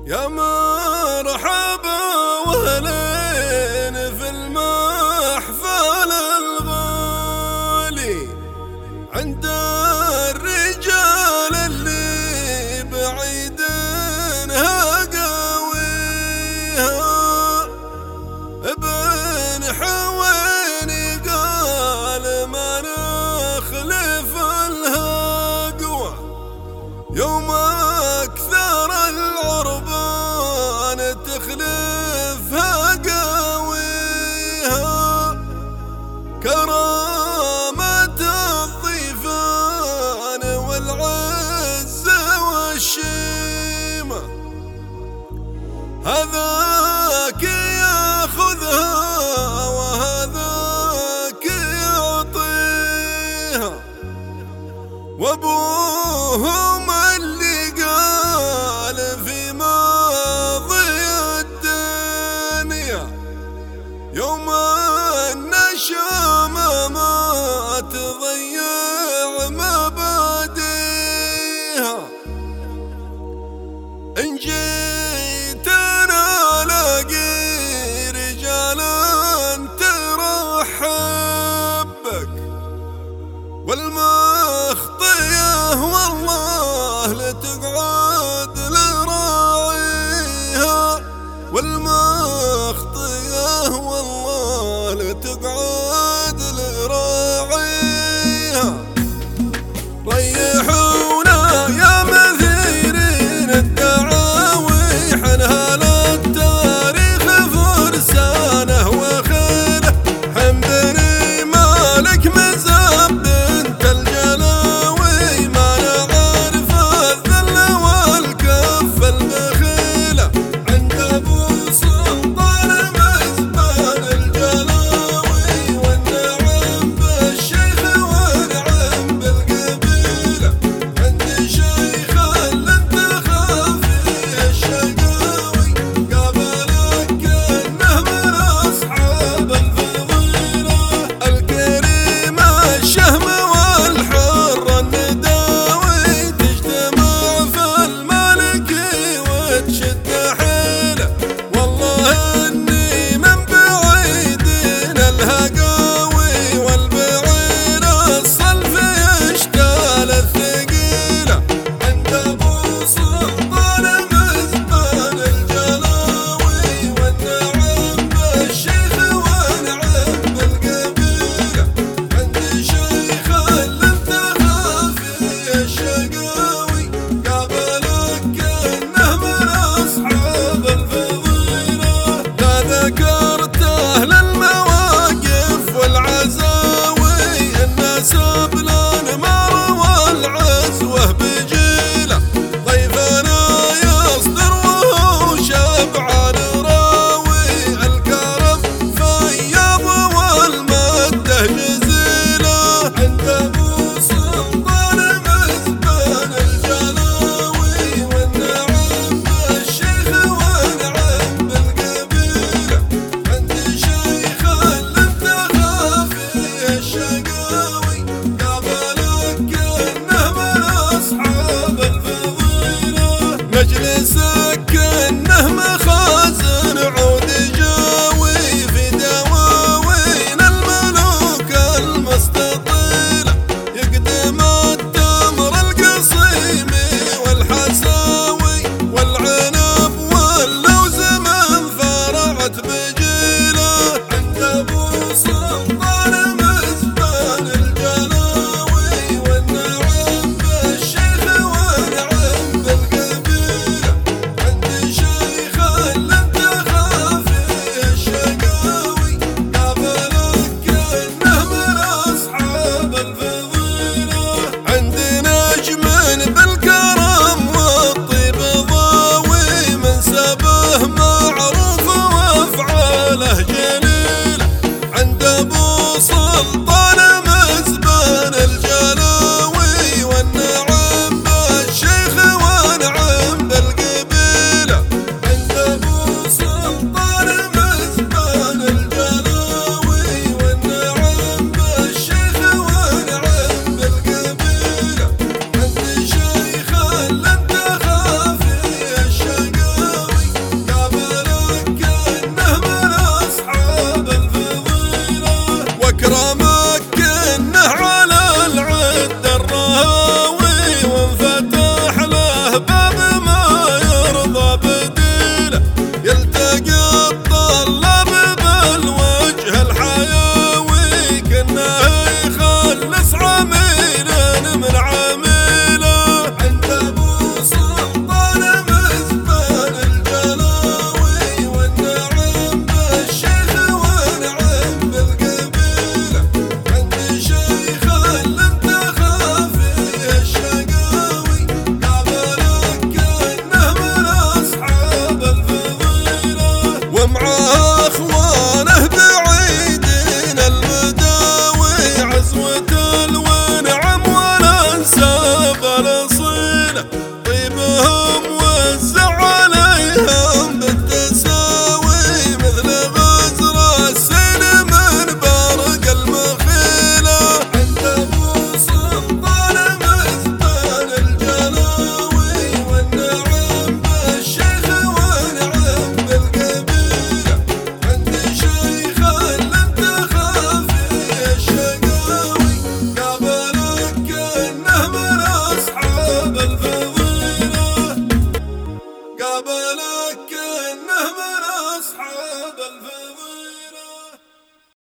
يا مرحبا واهلين في المحفل الغالي عند الرجال اللي بعيدينها قويها. ابن حويني قال ما نخلف الهقوة يوم أكثر العربان تخلفها قويها. كرامة الضيفان والعز والشيمة هذاك ياخذها وهذاك يعطيها. وابوهم اللي قال في ماضي الدنيا يوم النشامة ما تضيع مبادئها. إن جيتنا لاقي رجالا ترحب بك والمخطية والله لتقعد لراعيها. والمخطية والله لتقعد لراعيها. ريحونا يا مثيرين الدعاوي حنها للتاريخ فرسانه وخيله. حمدني مالك مزاب بنت الجلاوي ما نعرف الذل والكف البخيله. عند ابو سلطان مزبان الجلاوي والنعم بالشيخ ونعم بالقبيله. عند شيخ الانتخافي الشقاوي قابلك كانه من اصحاب الفضيله. الكريم الشهم والحر النداوي تجتمع في المالكي وتشد حيله. والله اني من بعيدين الهقاوي والبعير الصلف يشتال الثقيله. عند ابو سلطان مزبان الجلاوي والنعم بالشيخ ونعم بالقبيله. عند شيخ الانتخافي الشقاوي قابلك كانه من اصحاب الفضيله. لا ذكرته للمواقف والعزاوي الناس بلان مر والعزوه بجيله. ضيفنا يصدر وهو شبعان راوي الكرم فياض والمده جزيله. عند ابو سلطان مزبان الجلاوي والنعم بالشيخ ونعم بالقبيله. عند شيخ الانتخافي الشقاوي قابلك كانه من اصحاب الفضيله. مجلس